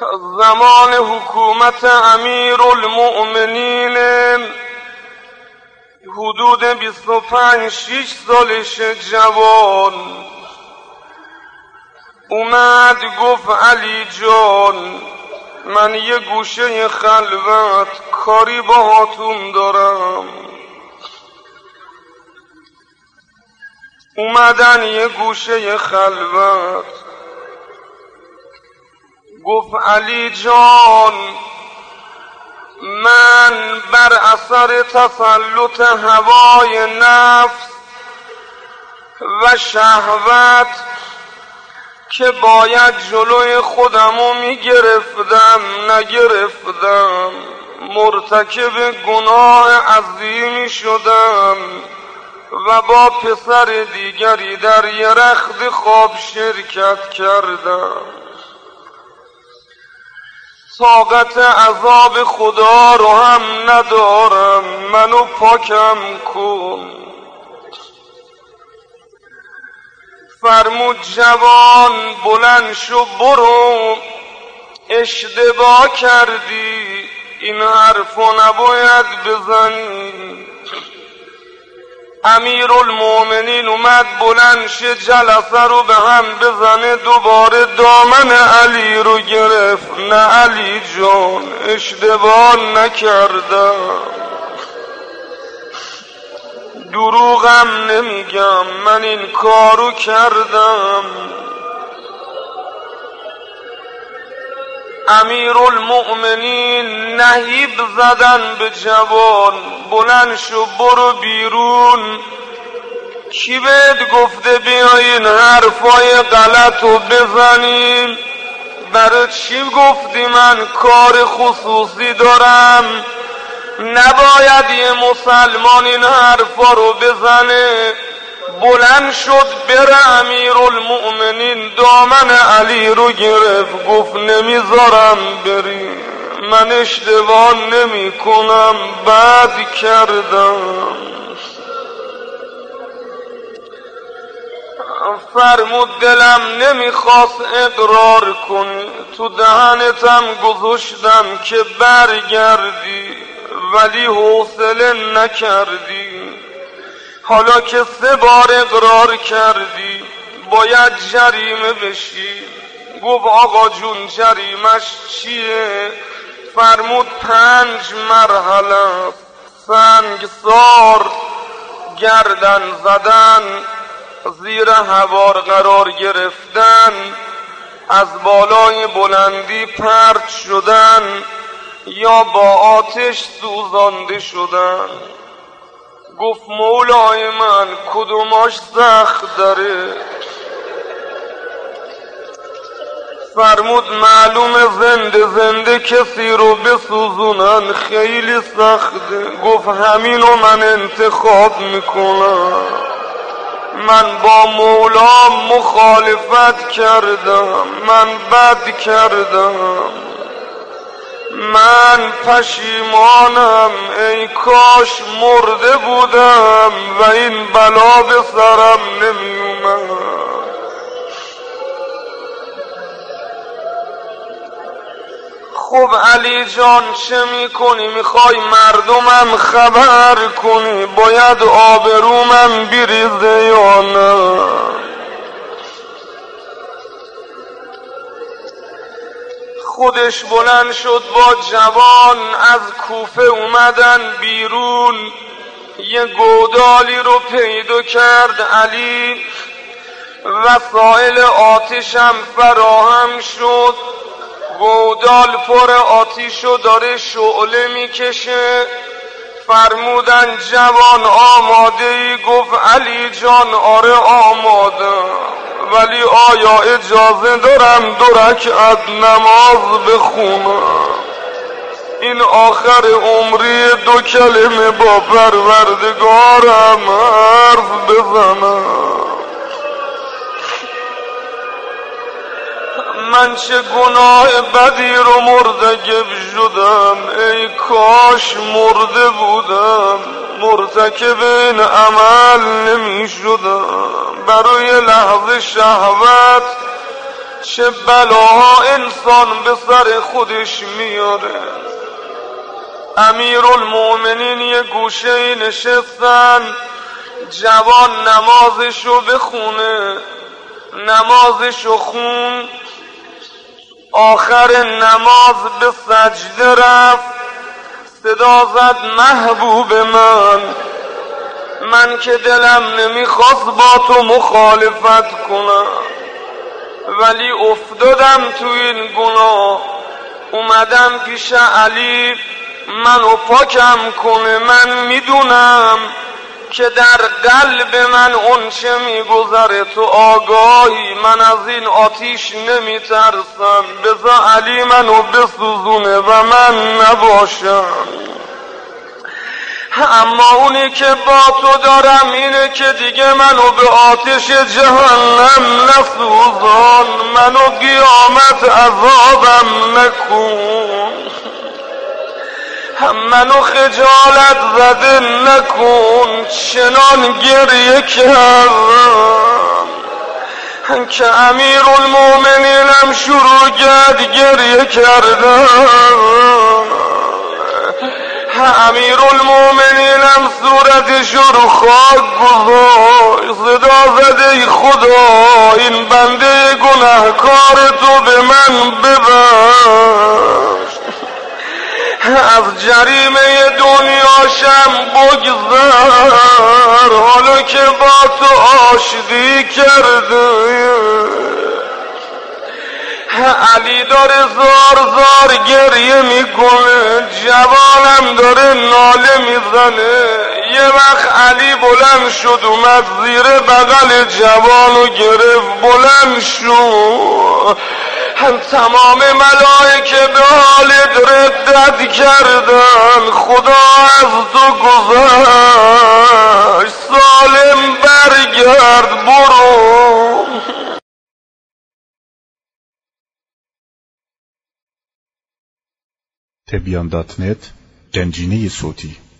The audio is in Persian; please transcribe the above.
زمان حکومت امیرالمؤمنین حدود 25-6 سالش جوان اومد گفت علی جان من یه گوشه خلوت کاری باهاتون دارم. اومدن یه گوشه خلوت گفت علی جان من بر اثر تسلط هوای نفس و شهوت که باید جلوی خودمو میگرفتم نگرفتم، مرتکب گناه عظیمی شدم و با پسر دیگری در یه رخت خواب شرکت کردم. طاقت عذاب خدا رو هم ندارم، منو پاکم کن. فرمود جوان بلند شو برو، اشتباه کردی، این حرفو نباید بزنی. امیرالمؤمنین اومد بلند شه جلسه رو به هم بزنه، دوباره دامن علی رو گرفت. نه علی جان اشتباه نکردم، دروغم نمیگم، من این کارو کردم. امیرالمؤمنین نهیب زدن به جوان بلند شو برو بیرون. کی بهت گفته بیای این حرفای غلطو بزنیم؟ برای چی گفتی من کار خصوصی دارم؟ نباید یه مسلمان این حرفا رو بزنه. بلند شد بره امیرالمؤمنین دامن علی رو گرفت گفت نمیذارم بری، من اشتباه نمی کنم، بد کردم. فرمود دلم نمیخواست اقرار کنی، تو دهنتم گذاشتم که برگردی ولی حوصله نکردی. حالا که 3 بار اقرار کردی باید جریمه بشی. گفت آقا جون جریمش چیه؟ فرمود 5 مرحله: سنگسار، گردن زدن، زیر هوار قرار گرفتن، از بالای بلندی پرت شدن یا با آتش سوزانده شدن. گفت مولای من کدوماش سخت داره؟ فرمود معلوم زنده کسی رو بسوزونن خیلی سخته. گفت همینو من انتخاب میکنم، من با مولا مخالفت کردم، من بد کردم، من پشیمانم، ای کاش مرده بودم و این بلا به سرم نمی اومد. خب علی جان چه میکنی؟ میخوای مردمم خبر کنی باید آبرومم بریزه یا نه؟ خودش بلند شد با جوان از کوفه اومدن بیرون. یه گودالی رو پیدا کرد علی، وسایل آتشم فراهم شد. گودال پر آتیشو داره شعله میکشه. فرمودن جوان آماده ای؟ گفت علی جان آره آماده، ولی آیا اجازه دارم 2 رکعت نماز بخونم؟ این آخر عمری 2 کلمه با پروردگارم حرف بزنم. من چه گناه بدی رو مرتکب شدم، ای کاش مرده بودم، مرتکب این عمل نمی شدم. برای لحظه شهوت چه بلاها انسان به سر خودش میاره. امیرالمومنین یه گوشه نشستن، جوان نمازشو بخونه. نمازشو خون، آخر نماز به سجده رفت، صدا زد محبوب من که دلم نمیخواست با تو مخالفت کنم، ولی افتادم تو این گناه، اومدم پیش علی منو پاکم کنه. من میدونم که در قلب من اون چه میگذره تو آگاهی، من از این آتیش نمیترسم، بذار علی منو بسوزونه و من نباشم. اما اونی که با تو دارم اینه که دیگه منو به آتش جهنم نسوزان، منو قیامت عذابم نکن، منو خجالت زده نکن. چنان گریه کردم که امیرالمومنینم شروع کرد گریه کردن. امیرالمومنینم صورتش رو خاک گذاشت، صدا زده ای خدا این بنده گناهکار تو به من ببخش، از جریمه دنیاشم بگذر، حالا که با تو آشتی کرده. علی داره زار زار گریه میکنه، جوانم داره ناله میزنه. یه وقت علی بلند شد اومد زیر بغل جوانو گرفت، بلند شد. تمام ملائکه به حالت ردت کردن، خدا از تو گذشت، سالم برگرد برو. تبیان.net گنجینه صوتی